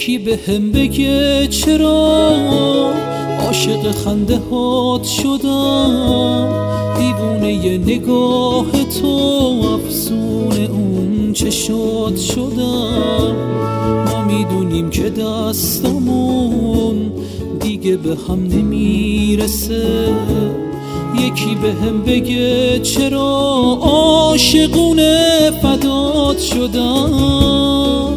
یکی به هم بگه چرا عاشق خنده هات شدم، دیوونه ی نگاه تو افسون اون چشات شدم. ما میدونیم که دستمون دیگه به هم نمیرسه، یکی به هم بگه چرا عاشقونه فدات شدم.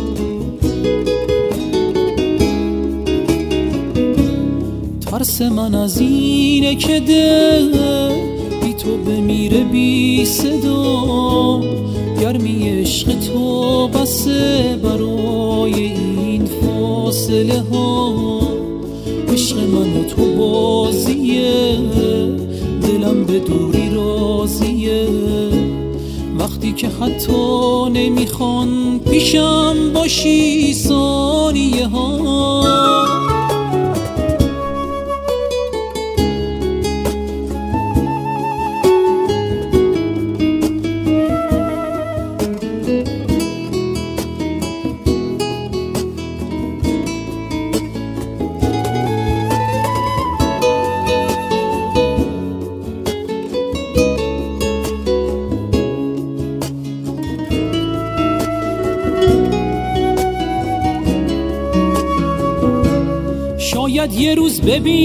ترس من از اینه که دل بی تو بمیره بی صدا، گرمی عشق تو بسه برای این فاصله ها. عشق من و تو بازیه، دلم به دوری راضیه، وقتی که حتی نمیخوان پیشم باشی ثانیه ها. شاید یه روز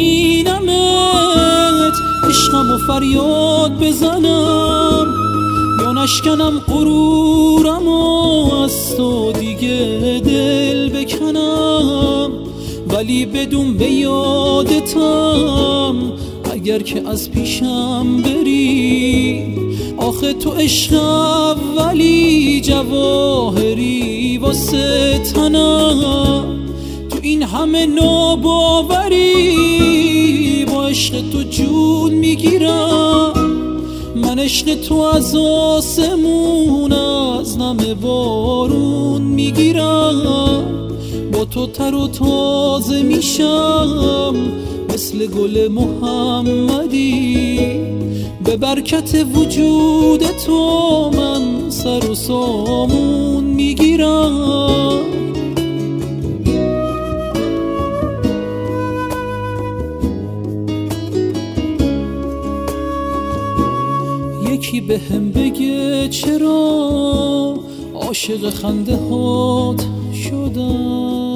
ببینمت عشقم و فریاد بزنم، یا نشکنم غرورم و از تو دیگه دل بکنم، ولی بدون به یادتم اگر که از پیشم بری. آخه تو عشق اولی جواهری واسه تنم، این همه ناباوری با عشق تو جون میگیرم. من عشق تو از آسمون از نم بارون میگیرم، با تو تر و تازه میشم مثل گل محمدی. به برکت وجود تو من سر و سامون میگیرم. یکی به هم بگه چرا عاشق خنده هات شدم.